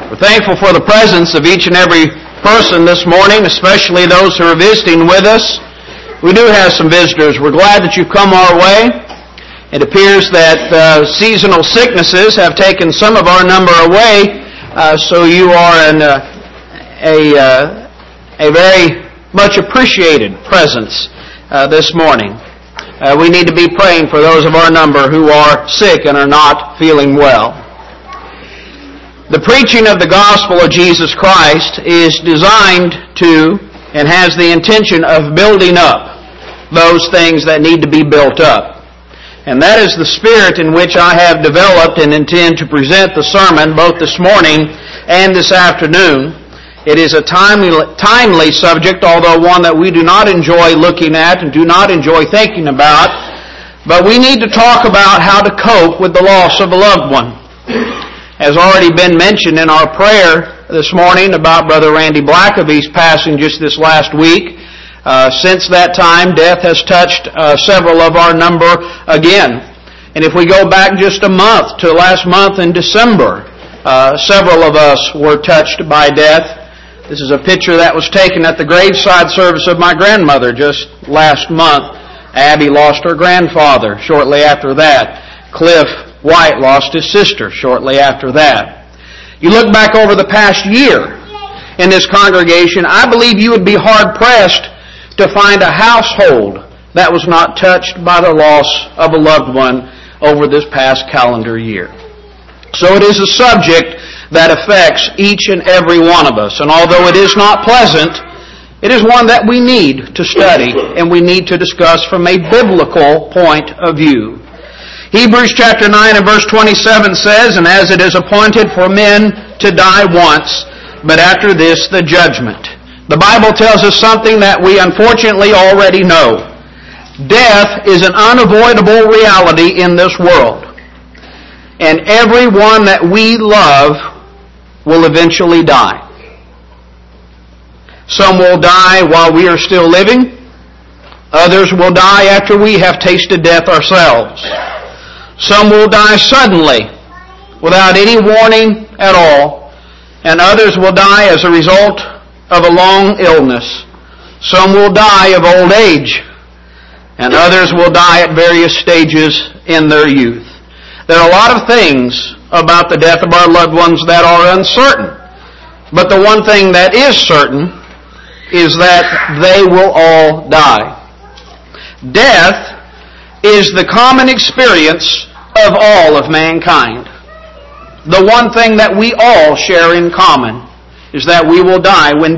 We're thankful for the presence of each and every person this morning, especially those who are visiting with us. We do have some visitors. We're glad that you've come our way. It appears that seasonal sicknesses have taken some of our number away, so you are a very much appreciated presence this morning. We need to be praying for those of our number who are sick and are not feeling well. The preaching of the gospel of Jesus Christ is designed to and has the intention of building up those things that need to be built up. And that is the spirit in which I have developed and intend to present the sermon both this morning and this afternoon. It is a timely subject, although one that we do not enjoy looking at and do not enjoy thinking about. But we need to talk about how to cope with the loss of a loved one. Has already been mentioned in our prayer this morning about Brother Randy Blackaby's passing just this last week. Since that time, death has touched several of our number again. And if we go back just a month to last month in December, several of us were touched by death. This is a picture that was taken at the graveside service of my grandmother just last month. Abby lost her grandfather shortly after that. Cliff White lost his sister shortly after that. You look back over the past year in this congregation, I believe you would be hard-pressed to find a household that was not touched by the loss of a loved one over this past calendar year. So it is a subject that affects each and every one of us. And although it is not pleasant, it is one that we need to study and we need to discuss from a biblical point of view. Hebrews chapter 9 and verse 27 says, "And as it is appointed for men to die once, but after this the judgment." The Bible tells us something that we unfortunately already know. Death is an unavoidable reality in this world. And everyone that we love will eventually die. Some will die while we are still living. Others will die after we have tasted death ourselves. Some will die suddenly, without any warning at all, and others will die as a result of a long illness. Some will die of old age, and others will die at various stages in their youth. There are a lot of things about the death of our loved ones that are uncertain, but the one thing that is certain is that they will all die. Death is the common experience of all of mankind. The one thing that we all share in common is that we will die. When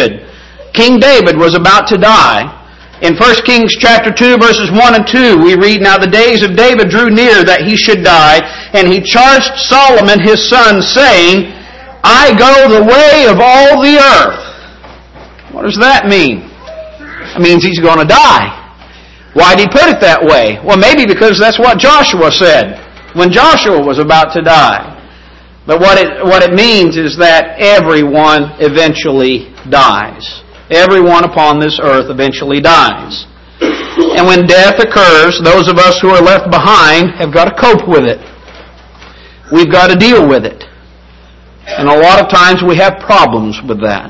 King David was about to die, in 1 Kings chapter 2 verses 1 and 2, we read, "Now the days of David drew near that he should die, and he charged Solomon his son, saying, I go the way of all the earth." What does that mean? It means he's going to die. Why did he put it that way? Well, maybe because that's what Joshua said when Joshua was about to die. But what it means is that everyone eventually dies. Everyone upon this earth eventually dies. And when death occurs, those of us who are left behind have got to cope with it. We've got to deal with it. And a lot of times we have problems with that.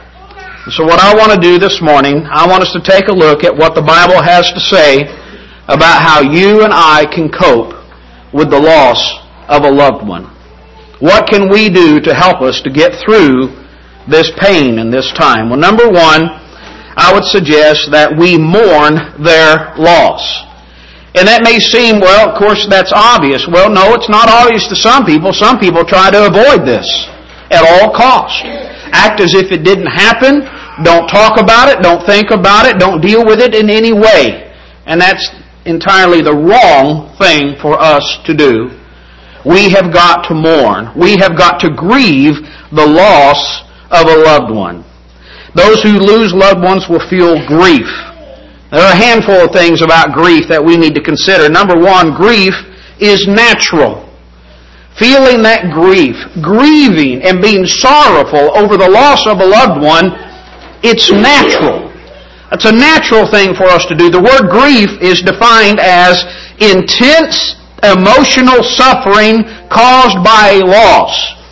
So what I want to do this morning, I want us to take a look at what the Bible has to say about how you and I can cope with the loss of a loved one. What can we do to help us to get through this pain in this time? Well, number one, I would suggest that we mourn their loss. And that may seem, well, of course, that's obvious. Well, no, it's not obvious to some people. Some people try to avoid this at all costs. Act as if it didn't happen. Don't talk about it. Don't think about it. Don't deal with it in any way. And that's entirely the wrong thing for us to do. We have got to mourn. We have got to grieve the loss of a loved one. Those who lose loved ones will feel grief. There are a handful of things about grief that we need to consider. Number one, grief is natural. Feeling that grief, grieving and being sorrowful over the loss of a loved one, it's natural. It's a natural thing for us to do. The word grief is defined as intense emotional suffering caused by a loss.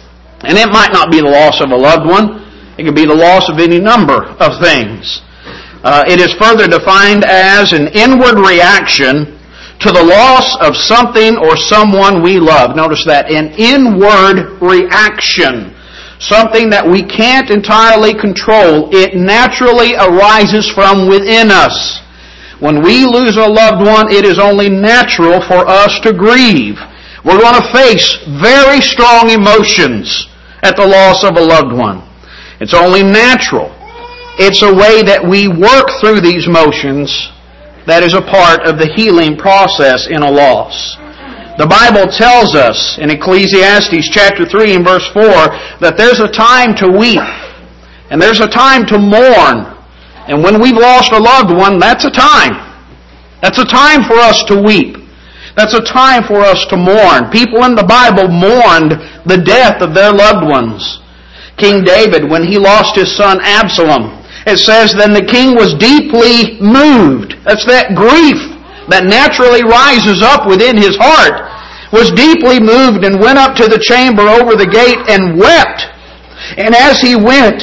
And it might not be the loss of a loved one. It could be the loss of any number of things. It is further defined as an inward reaction to the loss of something or someone we love. Notice that, an inward reaction. Something that we can't entirely control. It naturally arises from within us. When we lose a loved one, it is only natural for us to grieve. We're going to face very strong emotions at the loss of a loved one. It's only natural. It's a way that we work through these emotions that is a part of the healing process in a loss. The Bible tells us in Ecclesiastes chapter 3 and verse 4 that there's a time to weep and there's a time to mourn. And when we've lost a loved one, that's a time. That's a time for us to weep. That's a time for us to mourn. People in the Bible mourned the death of their loved ones. King David, when he lost his son Absalom, it says, then the king was deeply moved. That's that grief that naturally rises up within his heart. Was deeply moved and went up to the chamber over the gate and wept. And as he went,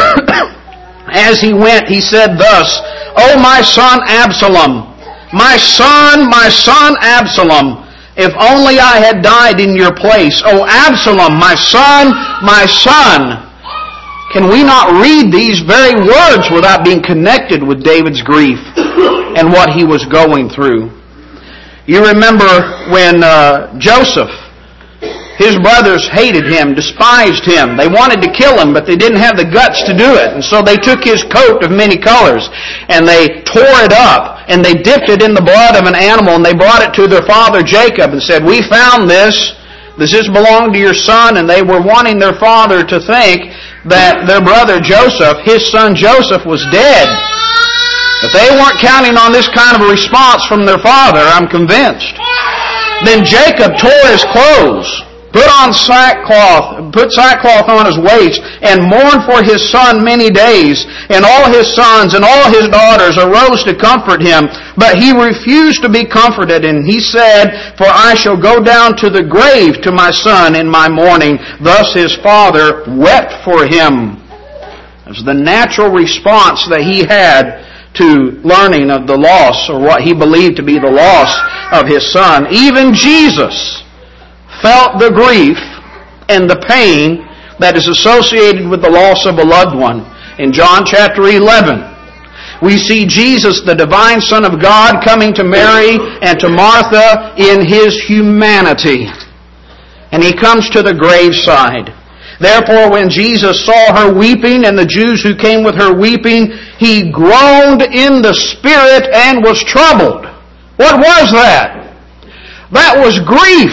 he said thus, O my son Absalom, my son Absalom, if only I had died in your place. O Absalom, my son, my son. Can we not read these very words without being connected with David's grief and what he was going through? You remember when Joseph, his brothers hated him, despised him. They wanted to kill him, but they didn't have the guts to do it. And so they took his coat of many colors and they tore it up and they dipped it in the blood of an animal and they brought it to their father Jacob and said, we found this. Does this belong to your son? And they were wanting their father to think that their brother Joseph, his son Joseph, was dead. But they weren't counting on this kind of a response from their father, I'm convinced. Then Jacob tore his clothes, put sackcloth on his waist, and mourned for his son many days. And all his sons and all his daughters arose to comfort him. But he refused to be comforted, and he said, for I shall go down to the grave to my son in my mourning. Thus his father wept for him. It was the natural response that he had to learning of the loss, or what he believed to be the loss of his son. Even Jesus felt the grief and the pain that is associated with the loss of a loved one. In John chapter 11, we see Jesus, the divine Son of God, coming to Mary and to Martha in His humanity. And He comes to the graveside. Therefore, when Jesus saw her weeping and the Jews who came with her weeping, He groaned in the spirit and was troubled. What was that? That was grief.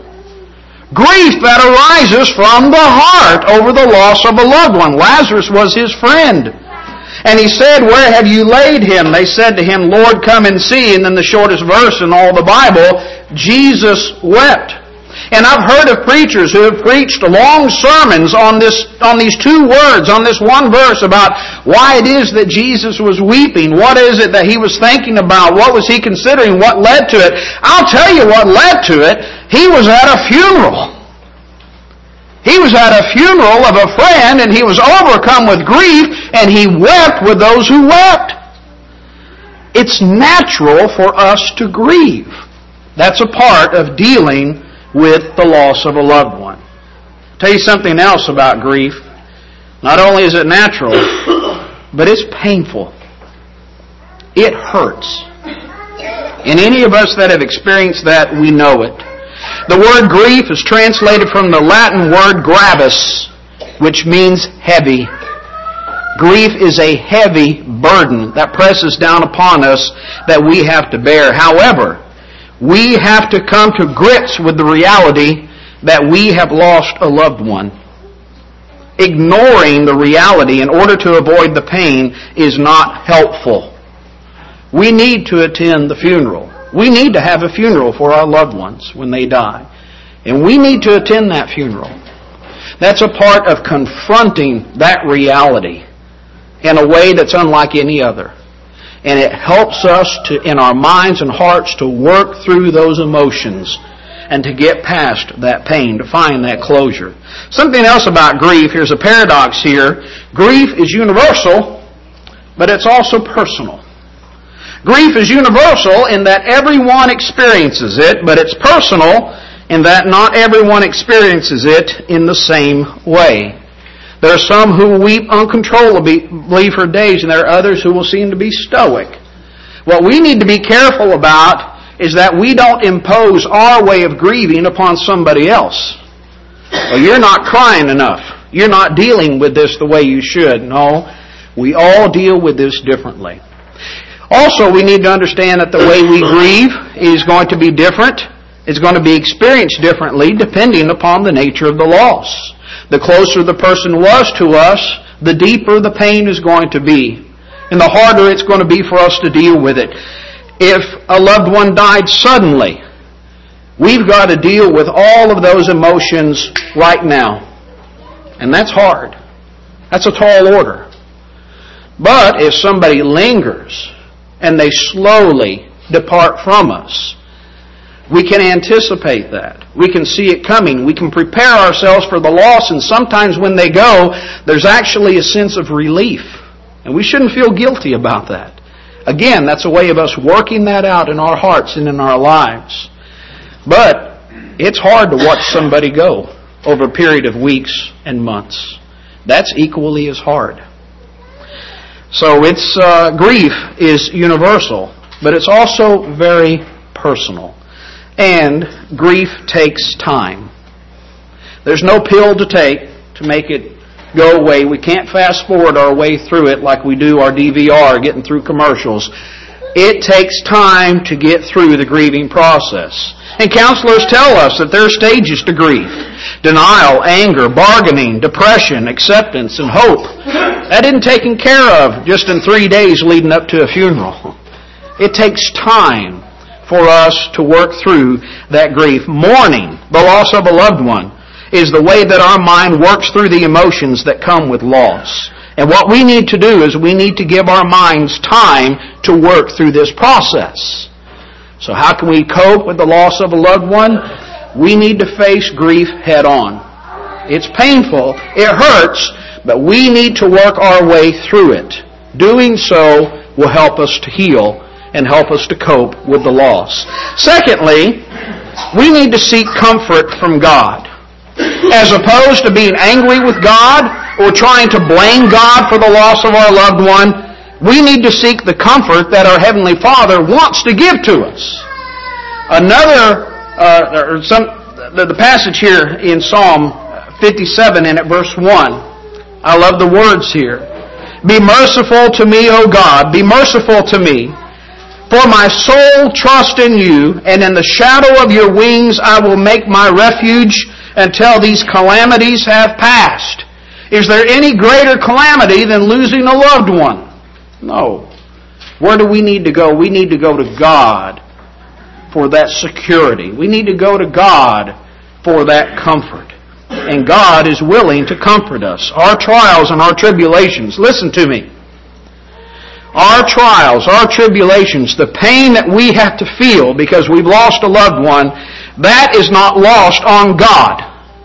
Grief that arises from the heart over the loss of a loved one. Lazarus was his friend. And he said, where have you laid him? They said to him, Lord, come and see. And then the shortest verse in all the Bible, Jesus wept. And I've heard of preachers who have preached long sermons on these two words, on this one verse about why it is that Jesus was weeping. What is it that He was thinking about? What was He considering? What led to it? I'll tell you what led to it. He was at a funeral. He was at a funeral of a friend and he was overcome with grief and he wept with those who wept. It's natural for us to grieve. That's a part of dealing with the loss of a loved one. I'll tell you something else about grief. Not only is it natural, but it's painful. It hurts. And any of us that have experienced that, we know it. The word grief is translated from the Latin word gravis, which means heavy. Grief is a heavy burden that presses down upon us that we have to bear. However, we have to come to grips with the reality that we have lost a loved one. Ignoring the reality in order to avoid the pain is not helpful. We need to attend the funeral. We need to have a funeral for our loved ones when they die. And we need to attend that funeral. That's a part of confronting that reality in a way that's unlike any other. And it helps us to, in our minds and hearts, to work through those emotions and to get past that pain, to find that closure. Something else about grief, here's a paradox here. Grief is universal, but it's also personal. Grief is universal in that everyone experiences it, but it's personal in that not everyone experiences it in the same way. There are some who will weep uncontrollably for days, and there are others who will seem to be stoic. What we need to be careful about is that we don't impose our way of grieving upon somebody else. Well, you're not crying enough. You're not dealing with this the way you should. No, we all deal with this differently. Also, we need to understand that the way we grieve is going to be different. It's going to be experienced differently depending upon the nature of the loss. The closer the person was to us, the deeper the pain is going to be, and the harder it's going to be for us to deal with it. If a loved one died suddenly, we've got to deal with all of those emotions right now. And that's hard. That's a tall order. But if somebody lingers and they slowly depart from us, we can anticipate that. We can see it coming. We can prepare ourselves for the loss, and sometimes when they go, there's actually a sense of relief. And we shouldn't feel guilty about that. Again, that's a way of us working that out in our hearts and in our lives. But it's hard to watch somebody go over a period of weeks and months. That's equally as hard. So grief is universal, but it's also very personal. And grief takes time. There's no pill to take to make it go away. We can't fast forward our way through it like we do our DVR, getting through commercials. It takes time to get through the grieving process. And counselors tell us that there are stages to grief. Denial, anger, bargaining, depression, acceptance, and hope. That isn't taken care of just in 3 days leading up to a funeral. It takes time for us to work through that grief. Mourning the loss of a loved one is the way that our mind works through the emotions that come with loss. And what we need to do is we need to give our minds time to work through this process. So how can we cope with the loss of a loved one? We need to face grief head on. It's painful, it hurts, but we need to work our way through it. Doing so will help us to heal and help us to cope with the loss. Secondly, we need to seek comfort from God. As opposed to being angry with God or trying to blame God for the loss of our loved one, we need to seek the comfort that our Heavenly Father wants to give to us. The passage here in Psalm 57 and at verse 1, I love the words here. Be merciful to me, O God, be merciful to me. For my soul trusts in you, and in the shadow of your wings I will make my refuge until these calamities have passed. Is there any greater calamity than losing a loved one? No. Where do we need to go? We need to go to God for that security. We need to go to God for that comfort. And God is willing to comfort us. Our trials and our tribulations, listen to me. Our trials, our tribulations, the pain that we have to feel because we've lost a loved one, that is not lost on God.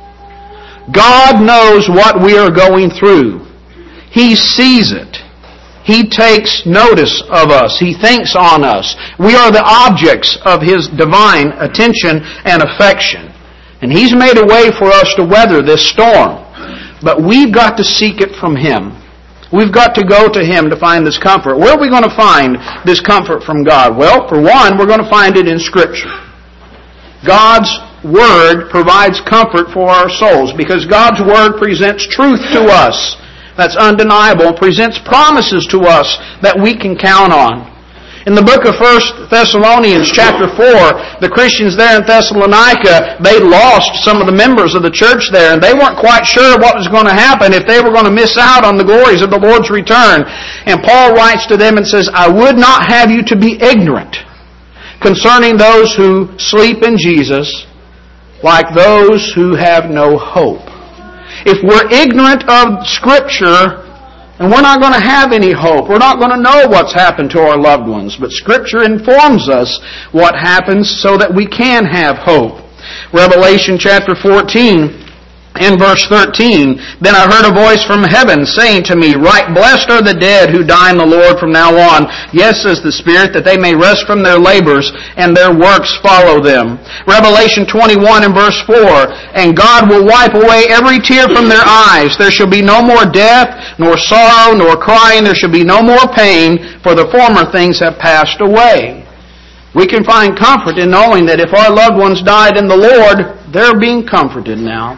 God knows what we are going through. He sees it. He takes notice of us. He thinks on us. We are the objects of His divine attention and affection. And He's made a way for us to weather this storm. But we've got to seek it from Him. We've got to go to Him to find this comfort. Where are we going to find this comfort from God? Well, for one, we're going to find it in Scripture. God's Word provides comfort for our souls because God's Word presents truth to us that's undeniable and presents promises to us that we can count on. In the book of 1 Thessalonians chapter 4, the Christians there in Thessalonica, they lost some of the members of the church there, and they weren't quite sure what was going to happen, if they were going to miss out on the glories of the Lord's return. And Paul writes to them and says, I would not have you to be ignorant concerning those who sleep in Jesus, like those who have no hope. If we're ignorant of Scripture, and we're not going to have any hope. We're not going to know what's happened to our loved ones. But Scripture informs us what happens so that we can have hope. Revelation chapter 14 and verse 13, "Then I heard a voice from heaven saying to me, Right, blessed are the dead who die in the Lord from now on. Yes, says the Spirit, that they may rest from their labors, and their works follow them." Revelation 21 and verse 4, "And God will wipe away every tear from their eyes. There shall be no more death, nor sorrow, nor crying. There shall be no more pain, for the former things have passed away." We can find comfort in knowing that if our loved ones died in the Lord, they're being comforted now.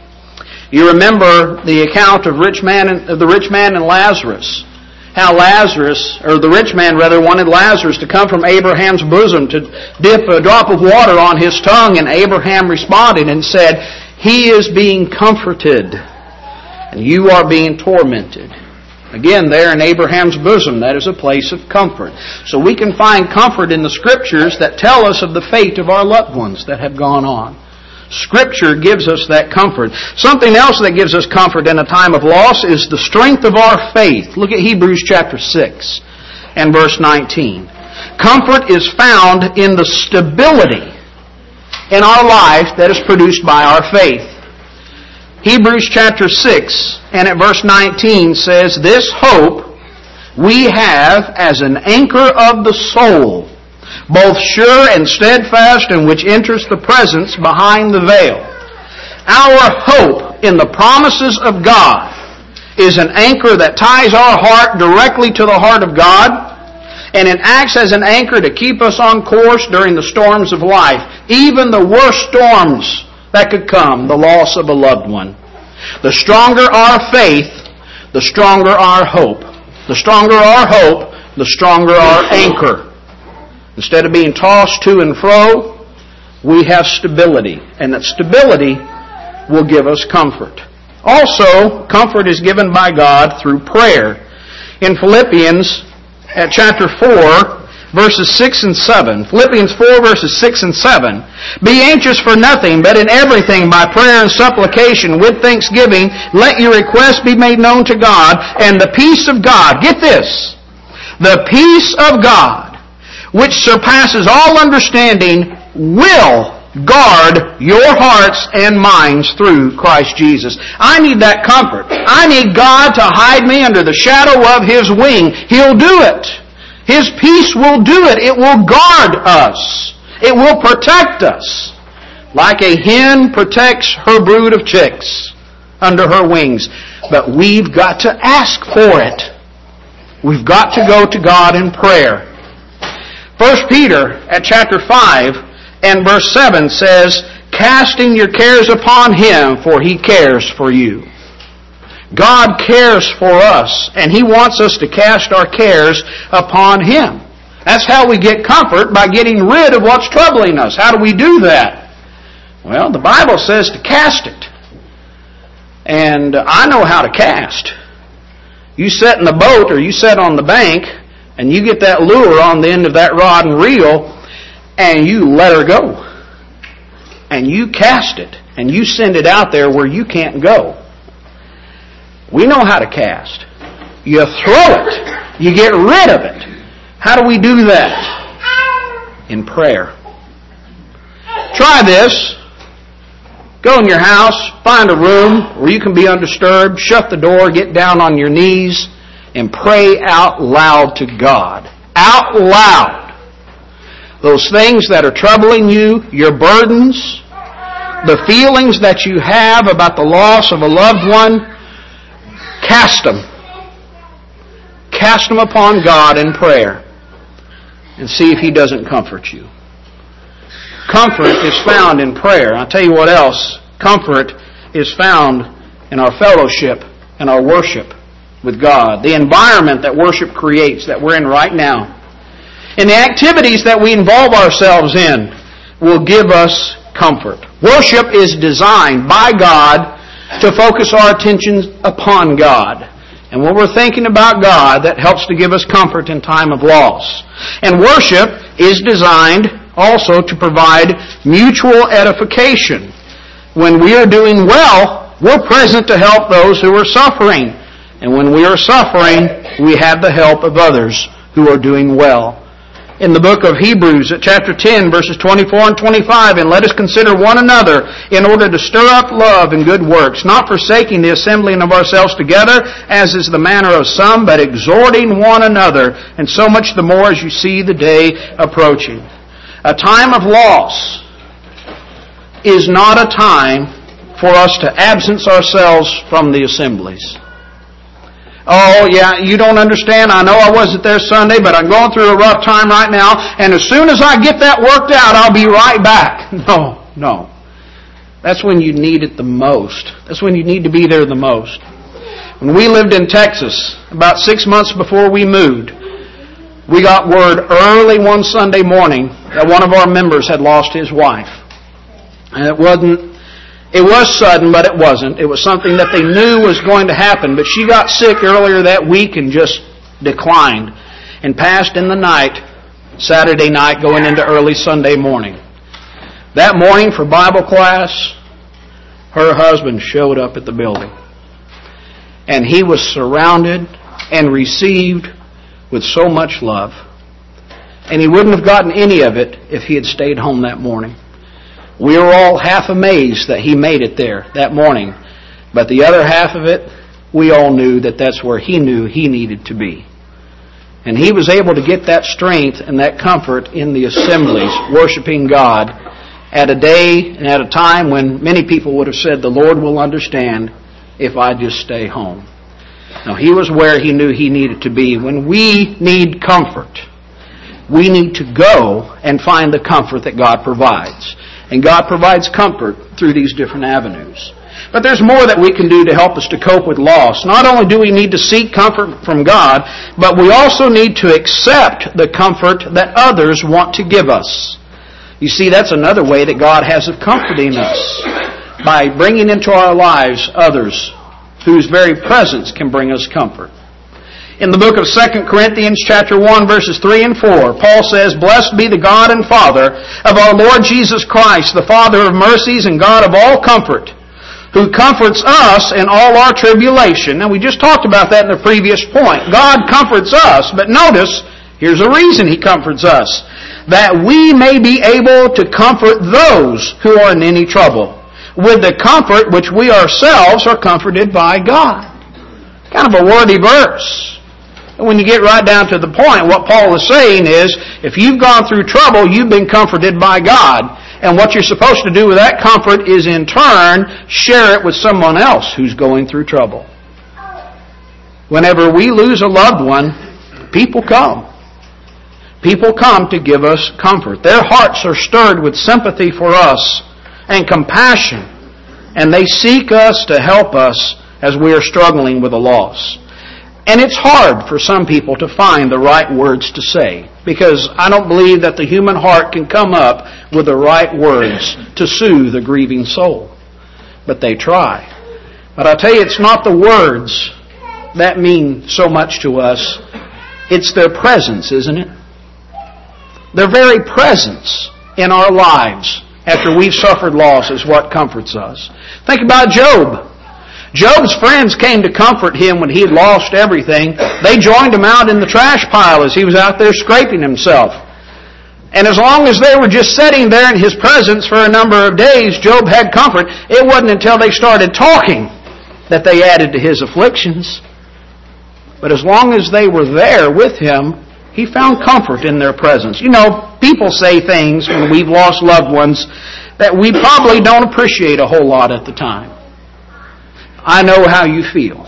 You remember the account of the rich man and Lazarus. How the rich man wanted Lazarus to come from Abraham's bosom to dip a drop of water on his tongue, and Abraham responded and said, "He is being comforted, and you are being tormented." Again, there in Abraham's bosom, that is a place of comfort. So we can find comfort in the Scriptures that tell us of the fate of our loved ones that have gone on. Scripture gives us that comfort. Something else that gives us comfort in a time of loss is the strength of our faith. Look at Hebrews chapter 6 and verse 19. Comfort is found in the stability in our life that is produced by our faith. Hebrews chapter 6 and at verse 19 says, "This hope we have as an anchor of the soul, both sure and steadfast, and which enters the presence behind the veil." Our hope in the promises of God is an anchor that ties our heart directly to the heart of God, and it acts as an anchor to keep us on course during the storms of life, even the worst storms that could come, the loss of a loved one. The stronger our faith, the stronger our hope. The stronger our hope, the stronger our anchor. Instead of being tossed to and fro, we have stability. And that stability will give us comfort. Also, comfort is given by God through prayer. In Philippians, at chapter 4, verses 6 and 7. Philippians 4, verses 6 and 7. "Be anxious for nothing, but in everything by prayer and supplication with thanksgiving, let your requests be made known to God, and the peace of God," get this, "the peace of God, which surpasses all understanding, will guard your hearts and minds through Christ Jesus." I need that comfort. I need God to hide me under the shadow of His wing. He'll do it. His peace will do it. It will guard us. It will protect us. Like a hen protects her brood of chicks under her wings. But we've got to ask for it. We've got to go to God in prayer. 1 Peter at chapter 5 and verse 7 says, "Casting your cares upon Him, for He cares for you." God cares for us, and He wants us to cast our cares upon Him. That's how we get comfort, by getting rid of what's troubling us. How do we do that? Well, the Bible says to cast it. And I know how to cast. You sit in the boat or you sit on the bank, and you get that lure on the end of that rod and reel, and you let her go. And you cast it, and you send it out there where you can't go. We know how to cast. You throw it. You get rid of it. How do we do that? In prayer. Try this. Go in your house, find a room where you can be undisturbed, shut the door, get down on your knees, and pray out loud to God. Out loud. Those things that are troubling you, your burdens, the feelings that you have about the loss of a loved one, cast them. Cast them upon God in prayer and see if He doesn't comfort you. Comfort is found in prayer. I'll tell you what else. Comfort is found in our fellowship and our worship with God. The environment that worship creates that we're in right now. And the activities that we involve ourselves in will give us comfort. Worship is designed by God to focus our attention upon God. And when we're thinking about God, that helps to give us comfort in time of loss. And worship is designed also to provide mutual edification. When we are doing well, we're present to help those who are suffering. And when we are suffering, we have the help of others who are doing well. in the book of Hebrews at chapter 10, verses 24 and 25, and let us consider one another in order to stir up love and good works, not forsaking the assembling of ourselves together, as is the manner of some, but exhorting one another, and so much the more as you see the day approaching. A time of loss is not a time for us to absence ourselves from the assemblies. Oh, yeah, you don't understand. I know I wasn't there Sunday, but I'm going through a rough time right now, and as soon as I get that worked out, I'll be right back. No. That's when you need it the most. That's when you need to be there the most. When we lived in Texas, about 6 months before we moved, we got word early one Sunday morning that one of our members had lost his wife. And it was sudden, but it wasn't. It was something that they knew was going to happen. But she got sick earlier that week and just declined and passed in the night, Saturday night, going into early Sunday morning. That morning for Bible class, her husband showed up at the building. And he was surrounded and received with so much love. And he wouldn't have gotten any of it if he had stayed home that morning. We were all half amazed that he made it there that morning. But the other half of it, we all knew that that's where he knew he needed to be. And he was able to get that strength and that comfort in the assemblies, worshiping God at a day and at a time when many people would have said, the Lord will understand if I just stay home. Now, he was where he knew he needed to be. When we need comfort, we need to go and find the comfort that God provides. And God provides comfort through these different avenues. But there's more that we can do to help us to cope with loss. Not only do we need to seek comfort from God, but we also need to accept the comfort that others want to give us. You see, that's another way that God has of comforting us, by bringing into our lives others whose very presence can bring us comfort. In the book of 2 Corinthians chapter 1, verses 3 and 4, Paul says, Blessed be the God and Father of our Lord Jesus Christ, the Father of mercies and God of all comfort, who comforts us in all our tribulation. Now, we just talked about that in the previous point. God comforts us, but notice, here's a reason He comforts us. That we may be able to comfort those who are in any trouble, with the comfort which we ourselves are comforted by God. Kind of a wordy verse. When you get right down to the point, what Paul is saying is, if you've gone through trouble, you've been comforted by God. And what you're supposed to do with that comfort is, in turn, share it with someone else who's going through trouble. Whenever we lose a loved one, people come. People come to give us comfort. Their hearts are stirred with sympathy for us and compassion. And they seek us to help us as we are struggling with a loss. And it's hard for some people to find the right words to say, because I don't believe that the human heart can come up with the right words to soothe a grieving soul. But they try. But I tell you, it's not the words that mean so much to us. It's their presence, isn't it? Their very presence in our lives after we've suffered loss is what comforts us. Think about Job. Job's friends came to comfort him when he had lost everything. They joined him out in the trash pile as he was out there scraping himself. And as long as they were just sitting there in his presence for a number of days, Job had comfort. It wasn't until they started talking that they added to his afflictions. But as long as they were there with him, he found comfort in their presence. You know, people say things when we've lost loved ones that we probably don't appreciate a whole lot at the time. I know how you feel.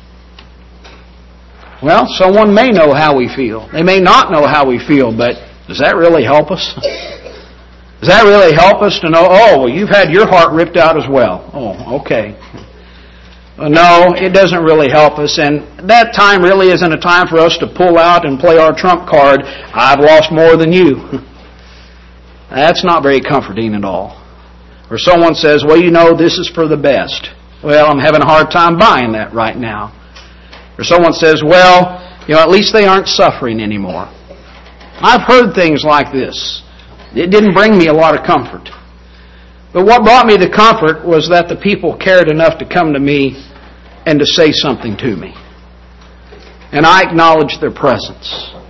Well, someone may know how we feel. They may not know how we feel, but does that really help us? Does that really help us to know, oh, well, you've had your heart ripped out as well? Oh, okay. No, it doesn't really help us, and that time really isn't a time for us to pull out and play our trump card, I've lost more than you. That's not very comforting at all. Or someone says, well, you know, this is for the best. Well, I'm having a hard time buying that right now. Or someone says, well, you know, at least they aren't suffering anymore. I've heard things like this. It didn't bring me a lot of comfort. But what brought me the comfort was that the people cared enough to come to me and to say something to me. And I acknowledged their presence.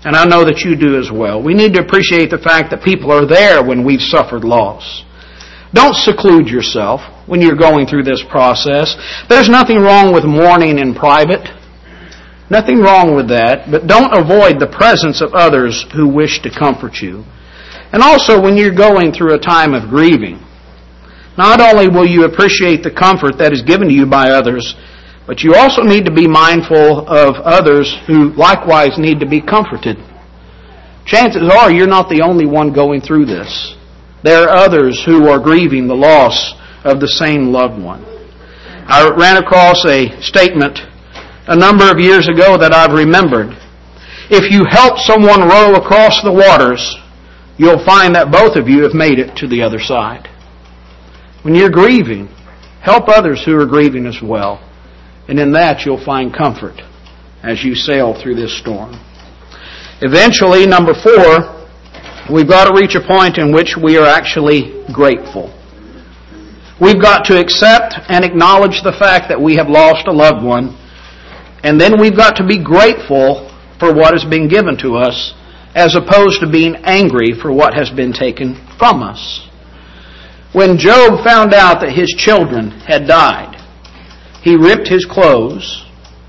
And I know that you do as well. We need to appreciate the fact that people are there when we've suffered loss. Don't seclude yourself when you're going through this process. There's nothing wrong with mourning in private. Nothing wrong with that. But don't avoid the presence of others who wish to comfort you. And also when you're going through a time of grieving, not only will you appreciate the comfort that is given to you by others, but you also need to be mindful of others who likewise need to be comforted. Chances are you're not the only one going through this. There are others who are grieving the loss of the same loved one. I ran across a statement a number of years ago that I've remembered. If you help someone row across the waters, you'll find that both of you have made it to the other side. When you're grieving, help others who are grieving as well. And in that you'll find comfort as you sail through this storm. Eventually, number 4, we've got to reach a point in which we are actually grateful. We've got to accept and acknowledge the fact that we have lost a loved one, and then we've got to be grateful for what has been given to us, as opposed to being angry for what has been taken from us. When Job found out that his children had died, he ripped his clothes.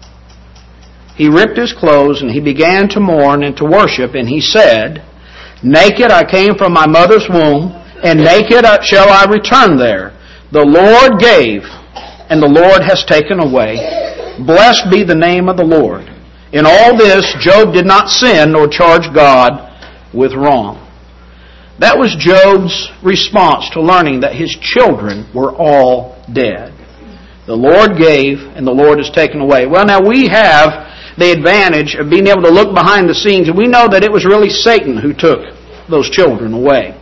He ripped his clothes and he began to mourn and to worship, and he said, "Naked I came from my mother's womb, and naked shall I return there. The Lord gave, and the Lord has taken away. Blessed be the name of the Lord." In all this, Job did not sin nor charge God with wrong. That was Job's response to learning that his children were all dead. The Lord gave, and the Lord has taken away. Well, now we have the advantage of being able to look behind the scenes, and we know that it was really Satan who took those children away.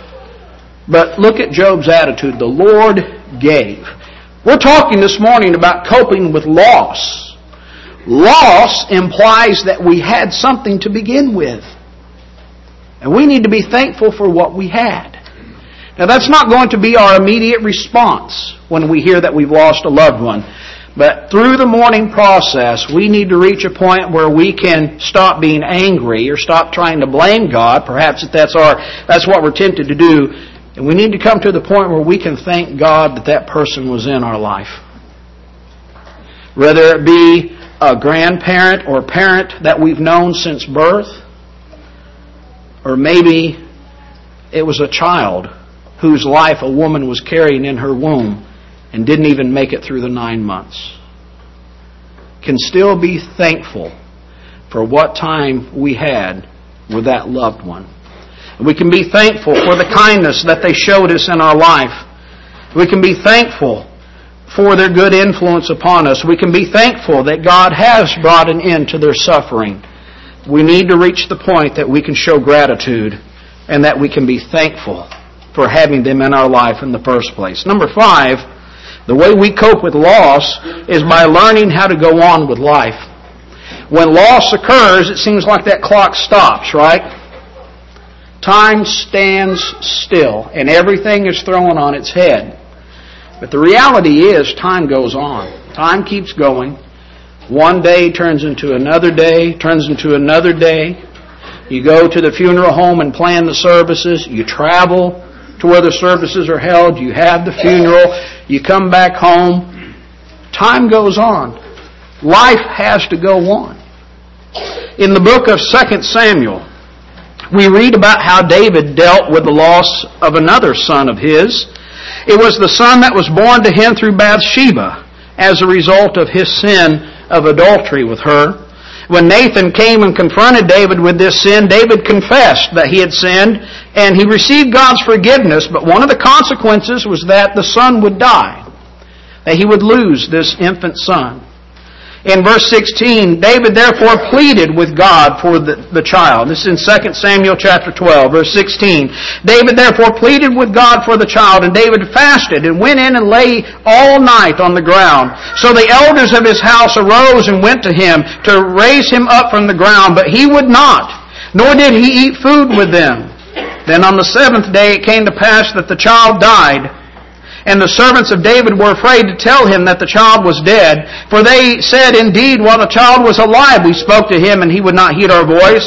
But look at Job's attitude. The Lord gave. We're talking this morning about coping with loss. Loss implies that we had something to begin with. And we need to be thankful for what we had. Now that's not going to be our immediate response when we hear that we've lost a loved one. But through the mourning process, we need to reach a point where we can stop being angry or stop trying to blame God. Perhaps that's what we're tempted to do. And we need to come to the point where we can thank God that that person was in our life. Whether it be a grandparent or parent that we've known since birth, or maybe it was a child whose life a woman was carrying in her womb and didn't even make it through the 9 months. Can still be thankful for what time we had with that loved one. We can be thankful for the kindness that they showed us in our life. We can be thankful for their good influence upon us. We can be thankful that God has brought an end to their suffering. We need to reach the point that we can show gratitude and that we can be thankful for having them in our life in the first place. Number 5, the way we cope with loss is by learning how to go on with life. When loss occurs, it seems like that clock stops, right? Time stands still and everything is thrown on its head. But the reality is time goes on. Time keeps going. One day turns into another day, turns into another day. You go to the funeral home and plan the services. You travel to where the services are held. You have the funeral. You come back home. Time goes on. Life has to go on. In the book of 2 Samuel, we read about how David dealt with the loss of another son of his. It was the son that was born to him through Bathsheba as a result of his sin of adultery with her. When Nathan came and confronted David with this sin, David confessed that he had sinned and he received God's forgiveness, but one of the consequences was that the son would die, that he would lose this infant son. In verse 16, David therefore pleaded with God for the child. This is in 2 Samuel chapter 12, verse 16. David therefore pleaded with God for the child, and David fasted and went in and lay all night on the ground. So the elders of his house arose and went to him to raise him up from the ground, but he would not, nor did he eat food with them. Then on the 7th day it came to pass that the child died. And the servants of David were afraid to tell him that the child was dead. For they said, "Indeed, while the child was alive, we spoke to him, and he would not heed our voice.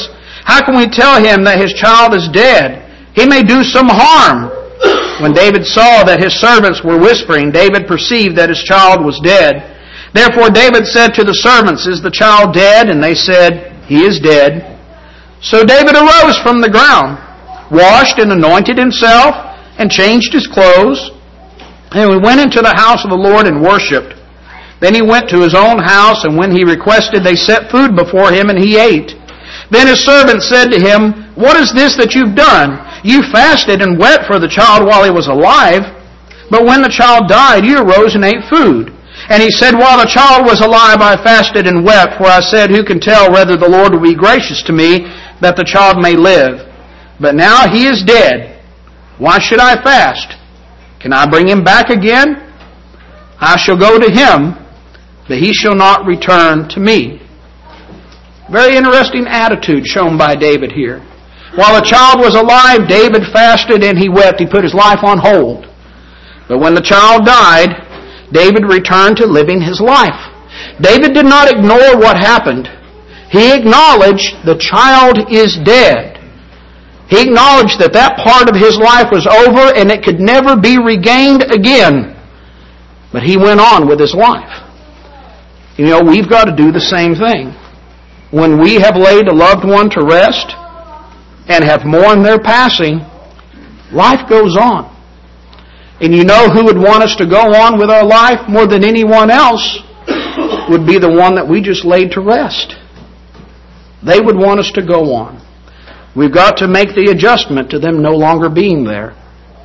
How can we tell him that his child is dead? He may do some harm. When David saw that his servants were whispering, David perceived that his child was dead. Therefore David said to the servants, Is the child dead? And they said, He is dead. So David arose from the ground, washed and anointed himself, and changed his clothes. And he went into the house of the Lord and worshipped. Then he went to his own house, and when he requested, they set food before him, and he ate. Then his servant said to him, What is this that you've done? You fasted and wept for the child while he was alive, but when the child died, you arose and ate food. And he said, While the child was alive, I fasted and wept, for I said, Who can tell whether the Lord will be gracious to me, that the child may live? But now he is dead. Why should I fast? Can I bring him back again? I shall go to him, but he shall not return to me. Very interesting attitude shown by David here. While the child was alive, David fasted and he wept. He put his life on hold. But when the child died, David returned to living his life. David did not ignore what happened. He acknowledged the child is dead. He acknowledged that that part of his life was over and it could never be regained again. But he went on with his life. You know, we've got to do the same thing. When we have laid a loved one to rest and have mourned their passing, life goes on. And you know who would want us to go on with our life more than anyone else would be the one that we just laid to rest. They would want us to go on. We've got to make the adjustment to them no longer being there.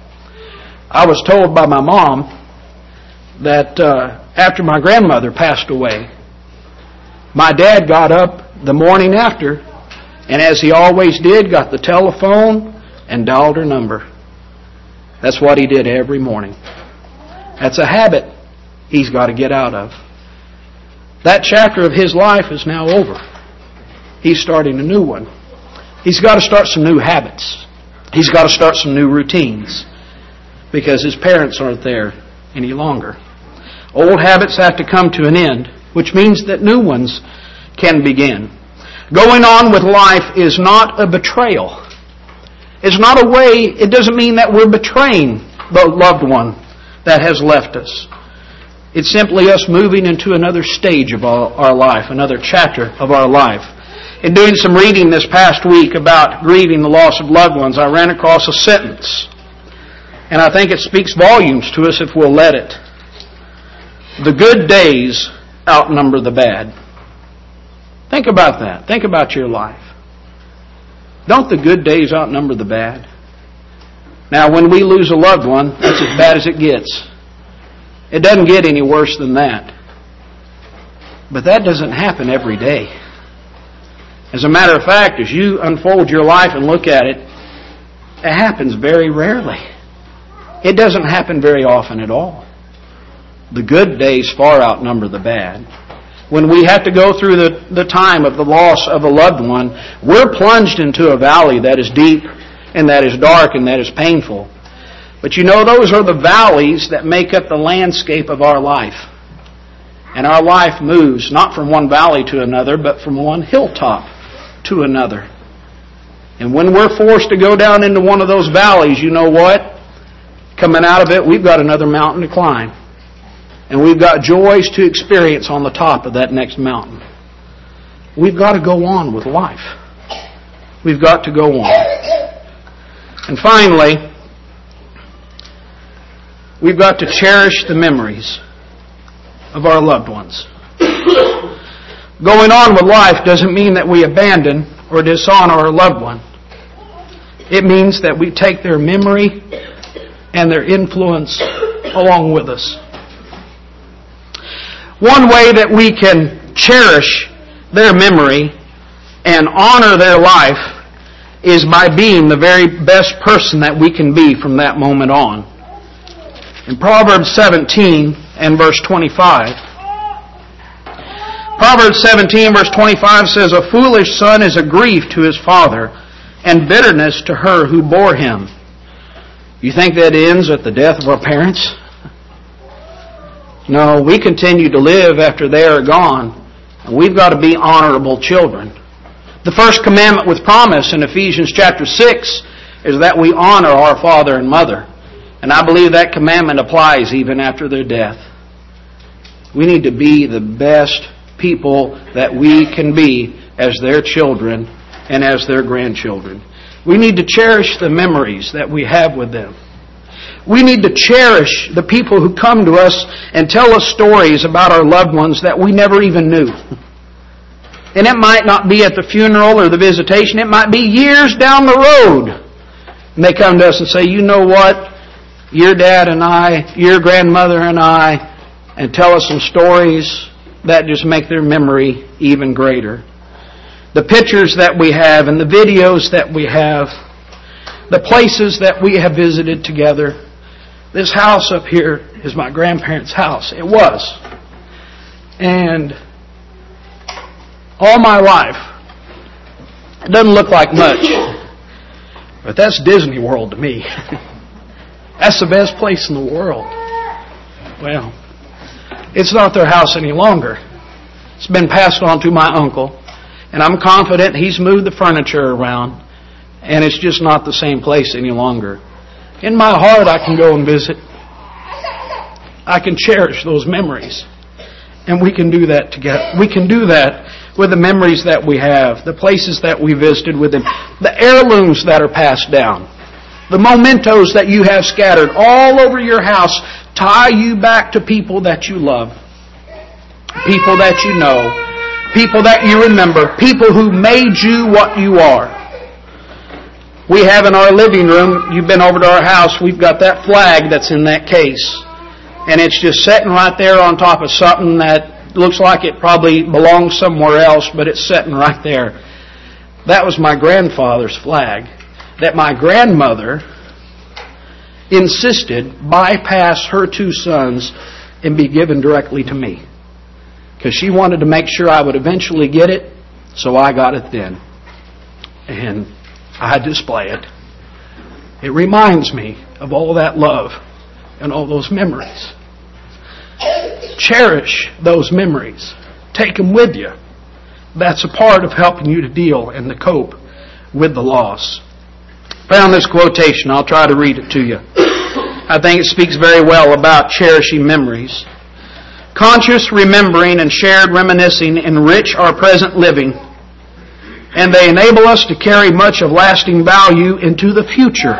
I was told by my mom that after my grandmother passed away, my dad got up the morning after, and as he always did, got the telephone and dialed her number. That's what he did every morning. That's a habit he's got to get out of. That chapter of his life is now over. He's starting a new one. He's got to start some new habits. He's got to start some new routines because his parents aren't there any longer. Old habits have to come to an end, which means that new ones can begin. Going on with life is not a betrayal. It's not a way, it doesn't mean that we're betraying the loved one that has left us. It's simply us moving into another stage of our life, another chapter of our life. In doing some reading this past week about grieving the loss of loved ones, I ran across a sentence. And I think it speaks volumes to us if we'll let it. The good days outnumber the bad. Think about that. Think about your life. Don't the good days outnumber the bad? Now, when we lose a loved one, that's as bad as it gets. It doesn't get any worse than that. But that doesn't happen every day. As a matter of fact, as you unfold your life and look at it, it happens very rarely. It doesn't happen very often at all. The good days far outnumber the bad. When we have to go through the time of the loss of a loved one, we're plunged into a valley that is deep and that is dark and that is painful. But you know, those are the valleys that make up the landscape of our life. And our life moves not from one valley to another, but from one hilltop to another. And when we're forced to go down into one of those valleys, you know what? Coming out of it, we've got another mountain to climb. And we've got joys to experience on the top of that next mountain. We've got to go on with life. We've got to go on. And finally, we've got to cherish the memories of our loved ones. Going on with life doesn't mean that we abandon or dishonor our loved one. It means that we take their memory and their influence along with us. One way that we can cherish their memory and honor their life is by being the very best person that we can be from that moment on. In Proverbs 17 and verse 25, Proverbs 17 verse 25 says, A foolish son is a grief to his father, and bitterness to her who bore him. You think that ends at the death of our parents? No, we continue to live after they are gone. And we've got to be honorable children. The first commandment with promise in Ephesians chapter 6 is that we honor our father and mother. And I believe that commandment applies even after their death. We need to be the best people that we can be as their children and as their grandchildren. We need to cherish the memories that we have with them. We need to cherish the people who come to us and tell us stories about our loved ones that we never even knew. And it might not be at the funeral or the visitation. It might be years down the road. And they come to us and say, you know what? Your dad and I, your grandmother and I, and tell us some stories that just make their memory even greater. The pictures that we have and the videos that we have, the places that we have visited together. This house up here is my grandparents' house. It was. And all my life, it doesn't look like much, but that's Disney World to me. That's the best place in the world. Well, it's not their house any longer. It's been passed on to my uncle, and I'm confident he's moved the furniture around, and it's just not the same place any longer. In my heart, I can go and visit. I can cherish those memories, and we can do that together. We can do that with the memories that we have, the places that we visited with them, the heirlooms that are passed down, the mementos that you have scattered all over your house tie you back to people that you love, people that you know, people that you remember, people who made you what you are. We have in our living room, you've been over to our house, we've got that flag that's in that case. And it's just sitting right there on top of something that looks like it probably belongs somewhere else, but it's sitting right there. That was my grandfather's flag that my grandmother insisted bypass her two sons and be given directly to me. Because she wanted to make sure I would eventually get it, so I got it then. And I display it. It reminds me of all that love and all those memories. Cherish those memories. Take them with you. That's a part of helping you to deal and to cope with the loss. I found this quotation. I'll try to read it to you. I think it speaks very well about cherishing memories. Conscious remembering and shared reminiscing enrich our present living, and they enable us to carry much of lasting value into the future.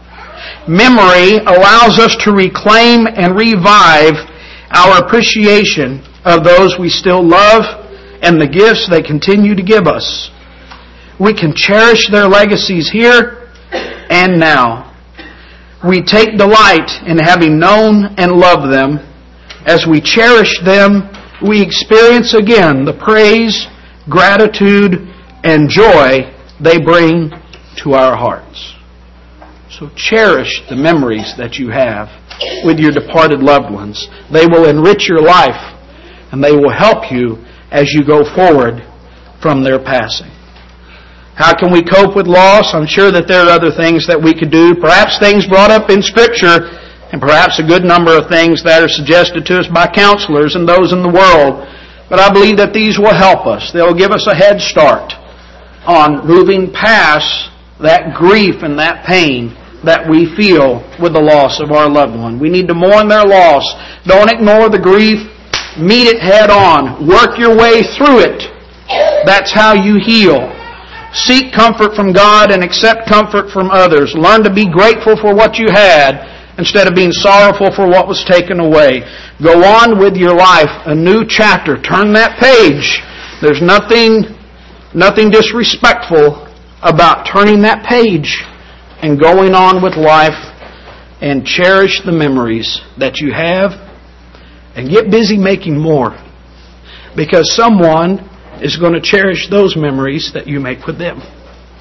Memory allows us to reclaim and revive our appreciation of those we still love and the gifts they continue to give us. We can cherish their legacies here and now. We take delight in having known and loved them. As we cherish them, we experience again the praise, gratitude, and joy they bring to our hearts. So cherish the memories that you have with your departed loved ones. They will enrich your life, and they will help you as you go forward from their passing. How can we cope with loss? I'm sure that there are other things that we could do. Perhaps things brought up in Scripture, and perhaps a good number of things that are suggested to us by counselors and those in the world. But I believe that these will help us. They'll give us a head start on moving past that grief and that pain that we feel with the loss of our loved one. We need to mourn their loss. Don't ignore the grief. Meet it head on. Work your way through it. That's how you heal. Seek comfort from God and accept comfort from others. Learn to be grateful for what you had instead of being sorrowful for what was taken away. Go on with your life, a new chapter. Turn that page. There's nothing disrespectful about turning that page and going on with life, and cherish the memories that you have and get busy making more, because someone is going to cherish those memories that you make with them.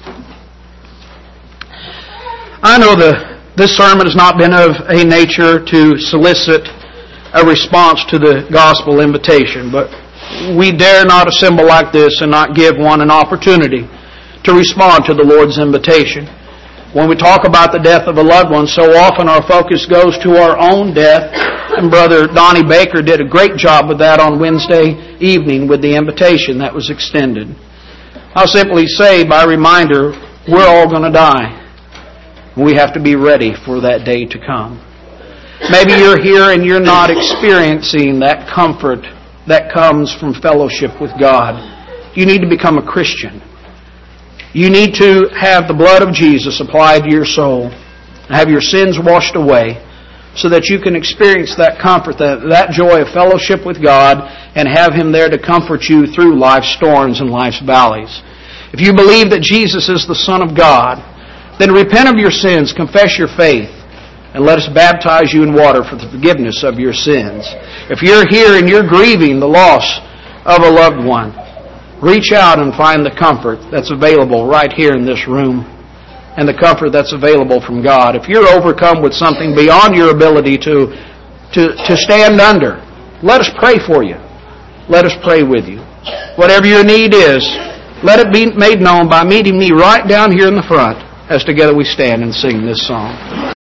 I know this sermon has not been of a nature to solicit a response to the gospel invitation, but we dare not assemble like this and not give one an opportunity to respond to the Lord's invitation. When we talk about the death of a loved one, so often our focus goes to our own death, and Brother Donnie Baker did a great job with that on Wednesday evening with the invitation that was extended. I'll simply say by reminder, we're all going to die. We have to be ready for that day to come. Maybe you're here and you're not experiencing that comfort that comes from fellowship with God. You need to become a Christian. You need to have the blood of Jesus applied to your soul, have your sins washed away, so that you can experience that comfort, that joy of fellowship with God, and have Him there to comfort you through life's storms and life's valleys. If you believe that Jesus is the Son of God, then repent of your sins, confess your faith, and let us baptize you in water for the forgiveness of your sins. If you're here and you're grieving the loss of a loved one, reach out and find the comfort that's available right here in this room, and the comfort that's available from God. If you're overcome with something beyond your ability to stand under, let us pray for you. Let us pray with you. Whatever your need is, let it be made known by meeting me right down here in the front as together we stand and sing this song.